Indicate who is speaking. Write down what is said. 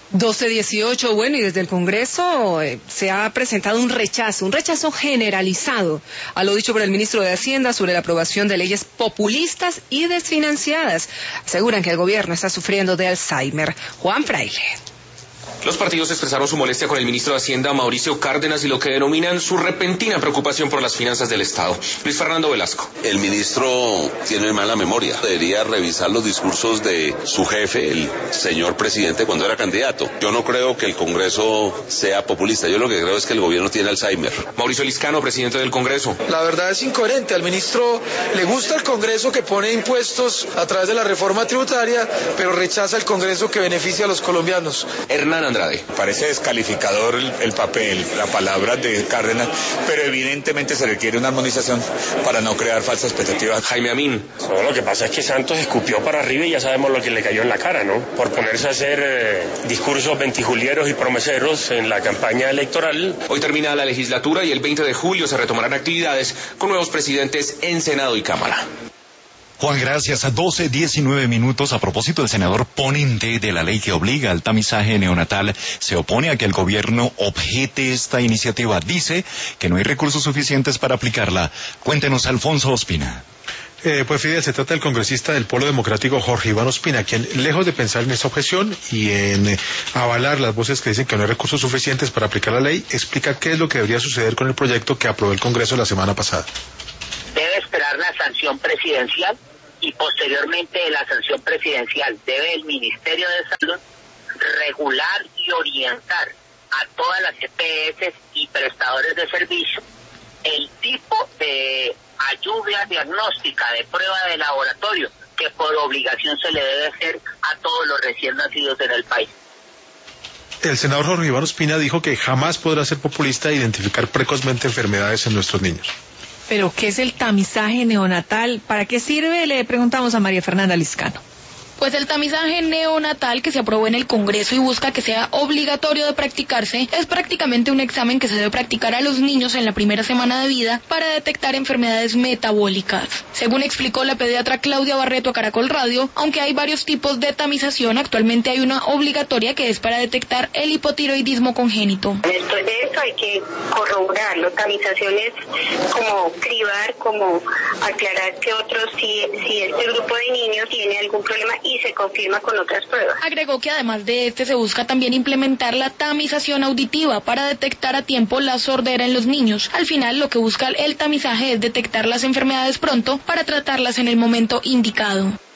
Speaker 1: 12:18, bueno, y desde el Congreso se ha presentado un rechazo generalizado a lo dicho por el ministro de Hacienda sobre la aprobación de leyes populistas y desfinanciadas. Aseguran que el gobierno está sufriendo de Alzheimer. Juan Fraile.
Speaker 2: Los partidos expresaron su molestia con el ministro de Hacienda, Mauricio Cárdenas, y lo que denominan su repentina preocupación por las finanzas del Estado. Luis Fernando Velasco.
Speaker 3: El ministro tiene mala memoria. Debería revisar los discursos de su jefe, el señor presidente, cuando era candidato. Yo no creo que el Congreso sea populista. Yo lo que creo es que el gobierno tiene Alzheimer.
Speaker 2: Mauricio Liscano, presidente del Congreso.
Speaker 4: La verdad es incoherente. Al ministro le gusta el Congreso que pone impuestos a través de la reforma tributaria, pero rechaza el Congreso que beneficia a los colombianos.
Speaker 2: Hernán Andrade.
Speaker 5: Parece descalificador el papel, la palabra de Cárdenas, pero evidentemente se requiere una armonización para no crear falsas expectativas.
Speaker 2: Jaime Amín.
Speaker 6: No, lo que pasa es que Santos escupió para arriba y ya sabemos lo que le cayó en la cara, ¿no? Por ponerse a hacer discursos ventijulieros y promeseros en la campaña electoral.
Speaker 2: Hoy termina la legislatura y el 20 de julio se retomarán actividades con nuevos presidentes en Senado y Cámara.
Speaker 7: Juan, gracias. A 12:19 a propósito, el senador ponente de la ley que obliga al tamizaje neonatal se opone a que el gobierno objete esta iniciativa. Dice que no hay recursos suficientes para aplicarla. Cuéntenos, Alfonso Ospina.
Speaker 8: Pues Fidel, se trata del congresista del Polo Democrático Jorge Iván Ospina, quien, lejos de pensar en esta objeción y en avalar las voces que dicen que no hay recursos suficientes para aplicar la ley, explica qué es lo que debería suceder con el proyecto que aprobó el Congreso la semana pasada.
Speaker 9: Debe esperar la sanción presidencial y posteriormente de la sanción presidencial debe el Ministerio de Salud regular y orientar a todas las EPS y prestadores de servicio el tipo de ayuda diagnóstica de prueba de laboratorio que por obligación se le debe hacer a todos los recién nacidos en el país.
Speaker 8: El senador Jorge Iván Ospina dijo que jamás podrá ser populista e identificar precozmente enfermedades en nuestros niños.
Speaker 1: ¿Pero qué es el tamizaje neonatal? ¿Para qué sirve? Le preguntamos a María Fernanda Liscano.
Speaker 10: Pues el tamizaje neonatal que se aprobó en el Congreso y busca que sea obligatorio de practicarse es prácticamente un examen que se debe practicar a los niños en la primera semana de vida para detectar enfermedades metabólicas. Según explicó la pediatra Claudia Barreto a Caracol Radio, aunque hay varios tipos de tamización, actualmente hay una obligatoria que es para detectar el hipotiroidismo congénito.
Speaker 11: Después de eso hay que corroborarlo. Tamización es como cribar, como aclarar que otros, si este grupo de niños tiene algún problema y se confirma con otras pruebas.
Speaker 10: Agregó que además de se busca también implementar la tamización auditiva para detectar a tiempo la sordera en los niños. Al final, lo que busca el tamizaje es detectar las enfermedades pronto para tratarlas en el momento indicado.